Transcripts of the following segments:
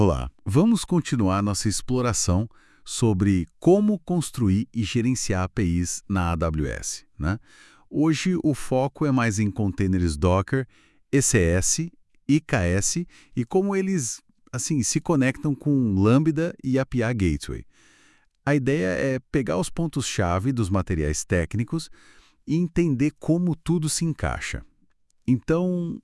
Olá, vamos continuar nossa exploração sobre como construir e gerenciar APIs na AWS, né? Hoje o foco é mais em containers Docker, ECS, IKS e como eles se conectam com Lambda e API Gateway. A ideia é pegar os pontos-chave dos materiais técnicos e entender como tudo se encaixa. Então,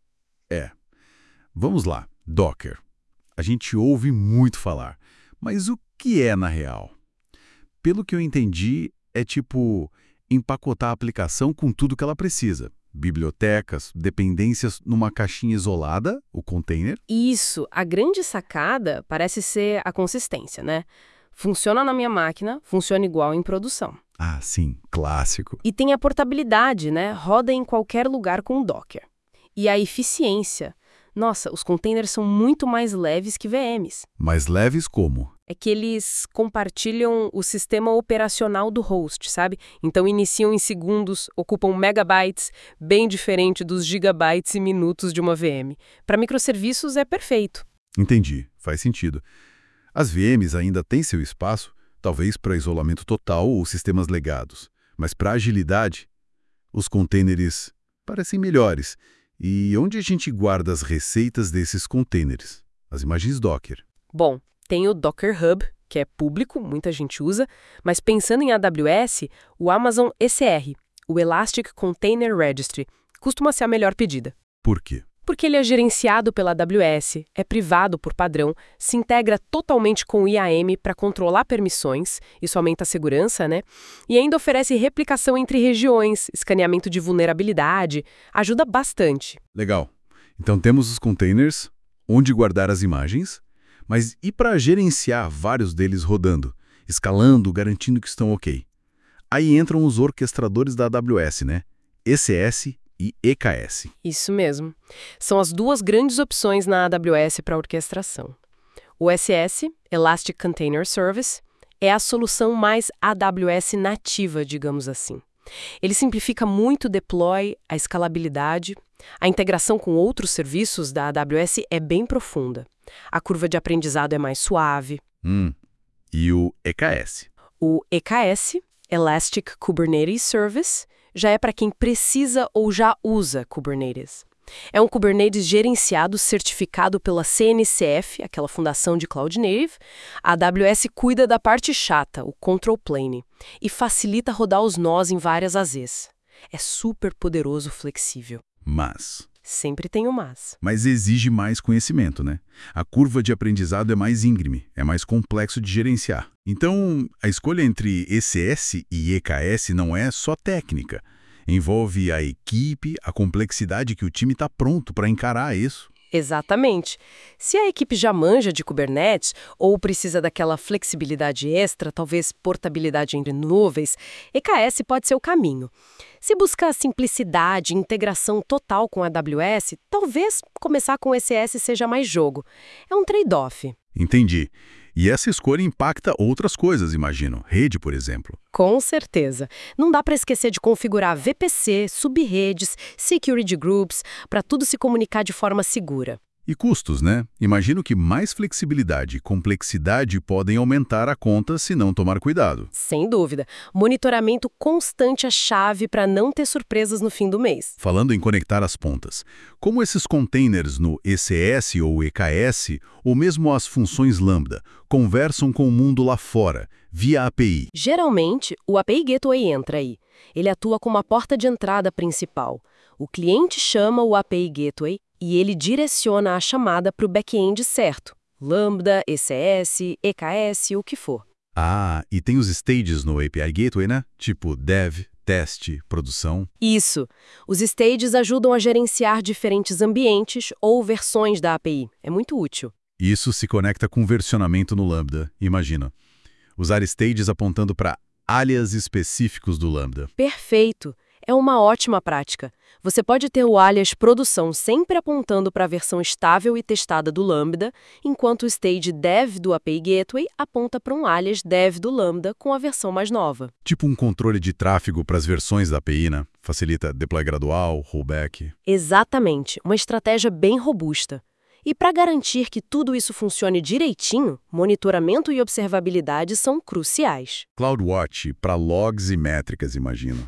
vamos lá, Docker. A gente ouve muito falar, mas o que é na real? Pelo que eu entendi, é tipo empacotar a aplicação com tudo que ela precisa. Bibliotecas, dependências numa caixinha isolada, o container. Isso, a grande sacada parece ser a consistência, né? Funciona na minha máquina, funciona igual em produção. Ah, sim, clássico. E tem a portabilidade, né? Roda em qualquer lugar com o Docker. E a eficiência. Nossa, os containers são muito mais leves que VMs. Mais leves como? É que eles compartilham o sistema operacional do host, sabe? Então iniciam em segundos, ocupam megabytes, bem diferente dos gigabytes e minutos de uma VM. Para microserviços é perfeito. Entendi, faz sentido. As VMs ainda têm seu espaço, talvez para isolamento total ou sistemas legados. Mas para agilidade, os containers parecem melhores. E onde a gente guarda as receitas desses containers? As imagens Docker. Bom, tem o Docker Hub, que é público, muita gente usa, mas pensando em AWS, o Amazon ECR, o Elastic Container Registry, costuma ser a melhor pedida. Por quê? Porque ele é gerenciado pela AWS, é privado por padrão, se integra totalmente com o IAM para controlar permissões, isso aumenta a segurança, né? E ainda oferece replicação entre regiões, escaneamento de vulnerabilidade, ajuda bastante. Legal. Então temos os containers, onde guardar as imagens, mas e para gerenciar vários deles rodando, escalando, garantindo que estão ok? Aí entram os orquestradores da AWS, né? ECS e EKS. Isso mesmo. São as duas grandes opções na AWS para orquestração. O ECS, Elastic Container Service, é a solução mais AWS nativa, digamos assim. Ele simplifica muito o deploy, a escalabilidade, a integração com outros serviços da AWS é bem profunda. A curva de aprendizado é mais suave. E o EKS? O EKS, Elastic Kubernetes Service, já é para quem precisa ou já usa Kubernetes. É um Kubernetes gerenciado, certificado pela CNCF, aquela fundação de Cloud Native. A AWS cuida da parte chata, o control plane, e facilita rodar os nós em várias AZs. É super poderoso, flexível. Mas Sempre tem o mas. Mas exige mais conhecimento, né? A curva de aprendizado é mais íngreme, é mais complexo de gerenciar. Então, a escolha entre ECS e EKS não é só técnica. Envolve a equipe, a complexidade que o time está pronto para encarar isso. Exatamente. Se a equipe já manja de Kubernetes ou precisa daquela flexibilidade extra, talvez portabilidade entre nuvens, EKS pode ser o caminho. Se busca simplicidade e integração total com a AWS, talvez começar com ECS seja mais jogo. É um trade-off. Entendi. E essa escolha impacta outras coisas, imagino. Rede, por exemplo. Com certeza. Não dá para esquecer de configurar VPC, subredes, security groups, para tudo se comunicar de forma segura. E custos, né? Imagino que mais flexibilidade e complexidade podem aumentar a conta se não tomar cuidado. Sem dúvida. Monitoramento constante é chave para não ter surpresas no fim do mês. Falando em conectar as pontas, como esses containers no ECS ou EKS, ou mesmo as funções Lambda, conversam com o mundo lá fora, via API? Geralmente, o API Gateway entra aí. Ele atua como a porta de entrada principal. O cliente chama o API Gateway e ele direciona a chamada para o back-end certo. Lambda, ECS, EKS, o que for. Ah, e tem os stages no API Gateway, né? Tipo dev, teste, produção. Isso. Os stages ajudam a gerenciar diferentes ambientes ou versões da API. É muito útil. Isso se conecta com versionamento no Lambda, imagina. Usar stages apontando para alias específicos do Lambda. Perfeito. É uma ótima prática. Você pode ter o alias produção sempre apontando para a versão estável e testada do Lambda, enquanto o stage dev do API Gateway aponta para um alias dev do Lambda com a versão mais nova. Tipo um controle de tráfego para as versões da API, né? Facilita deploy gradual, rollback. Exatamente. Uma estratégia bem robusta. E para garantir que tudo isso funcione direitinho, monitoramento e observabilidade são cruciais. CloudWatch para logs e métricas, imagino.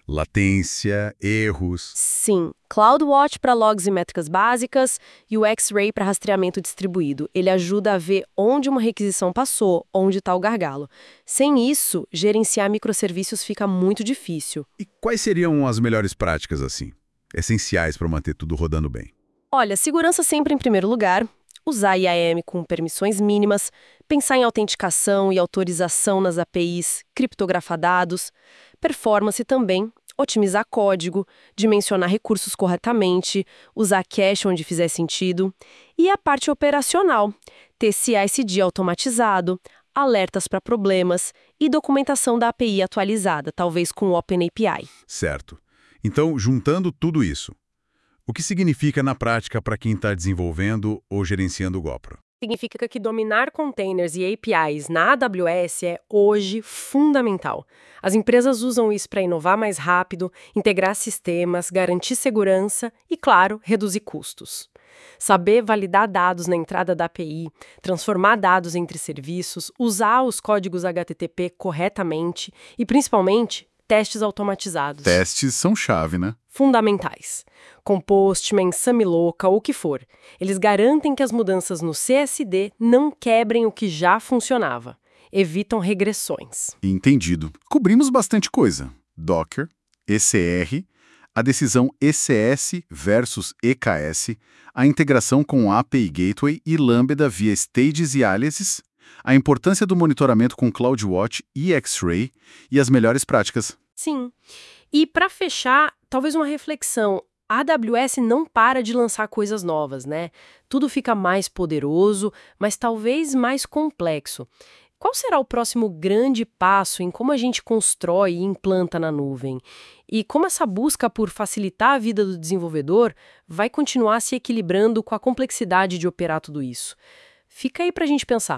Latência, erros. Sim, CloudWatch para logs e métricas básicas e o X-Ray para rastreamento distribuído. Ele ajuda a ver onde uma requisição passou, onde está o gargalo. Sem isso, gerenciar microserviços fica muito difícil. E quais seriam as melhores práticas assim? Essenciais para manter tudo rodando bem. Olha, segurança sempre em primeiro lugar, usar IAM com permissões mínimas, pensar em autenticação e autorização nas APIs, criptografar dados, performance também, otimizar código, dimensionar recursos corretamente, usar cache onde fizer sentido, e a parte operacional, ter CI/CD automatizado, alertas para problemas e documentação da API atualizada, talvez com OpenAPI. Certo. Então, juntando tudo isso, o que significa na prática para quem está desenvolvendo ou gerenciando o Gopro? Significa que dominar containers e APIs na AWS é hoje fundamental. As empresas usam isso para inovar mais rápido, integrar sistemas, garantir segurança e, claro, reduzir custos. Saber validar dados na entrada da API, transformar dados entre serviços, usar os códigos HTTP corretamente e, principalmente, testes automatizados. Testes são chave, né? Fundamentais. Com Postman, Samiloca, o que for. Eles garantem que as mudanças no CSD não quebrem o que já funcionava. Evitam regressões. Entendido. Cobrimos bastante coisa. Docker, ECR, a decisão ECS versus EKS, a integração com API Gateway e Lambda via stages e aliases, a importância do monitoramento com CloudWatch e X-Ray e as melhores práticas. Sim. E para fechar, talvez uma reflexão. A AWS não para de lançar coisas novas, né? Tudo fica mais poderoso, mas talvez mais complexo. Qual será o próximo grande passo em como a gente constrói e implanta na nuvem? E como essa busca por facilitar a vida do desenvolvedor vai continuar se equilibrando com a complexidade de operar tudo isso? Fica aí para a gente pensar.